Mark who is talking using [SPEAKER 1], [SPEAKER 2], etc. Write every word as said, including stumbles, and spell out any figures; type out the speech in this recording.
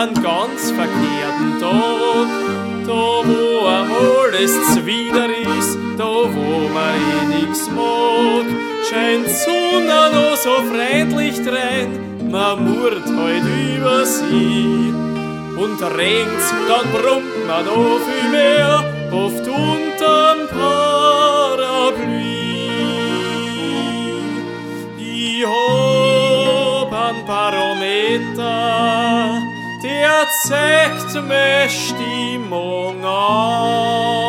[SPEAKER 1] einen ganz verkehrten Tag. Da wo einmal es zwider ist, da wo man eh nix mag, scheint Sonne noch so freundlich drein, man murrt heut über sie. Und regnt's, dann brummt man noch viel mehr, oft unterm Parapluie. Ich hab einen Barometer, der zeigt mir Stimmung an.